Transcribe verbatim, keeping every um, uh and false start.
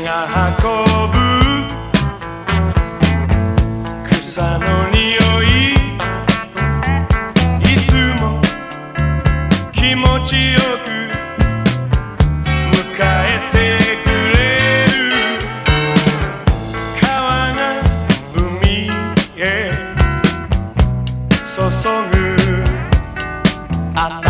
が運ぶ草の匂い、いつも気持ちよく迎えてくれる。川が海へ注ぐあった